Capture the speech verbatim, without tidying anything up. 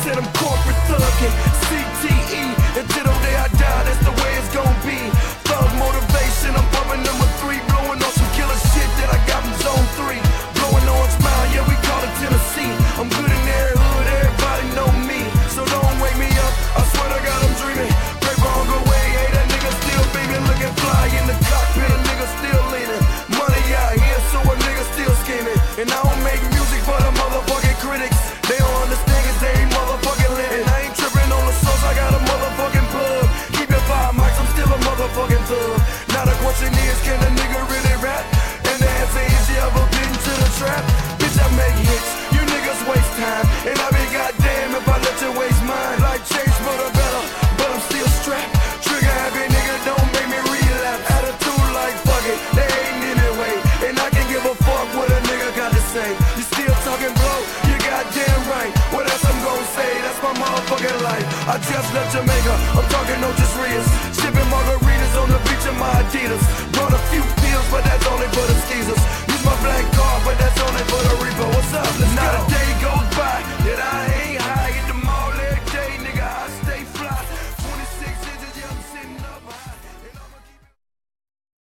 said I'm corporate thuggin', C T E, until the day I die, that's the way it's gon' be. Thug motivation, I'm bumping number three, blowing on some killer shit that I got from zone three. Blowing on smile, yeah, we call it Tennessee. I'm good in their hood, everybody know me. So don't wake me up, I swear to God I'm dreaming. Paper on the way, hey, that nigga still beaming, looking fly in the cockpit, a nigga still leaning. Money out here, so a nigga still scheming. And I don't make music for the motherfucking critics. They don't understand cause they ain't motherfucking living. I ain't tripping on the source, I got a motherfucking plug. Keep it five mics, I'm still a motherfucking thug. Now the question is, can a nigga really rap? And the answer is, you ever been to the trap? Bitch, I make hits, you niggas waste time. And I be goddamn if I let you waste mine. Like change for the better, but I'm still strapped. Trigger happy nigga, don't make me relapse. Attitude like fuck it, they ain't anyway. And I can give a fuck what a nigga got to say. You still talking blow, you goddamn right. What else I'm gon' say, that's my motherfucking life. I just left Jamaica, I'm talking no just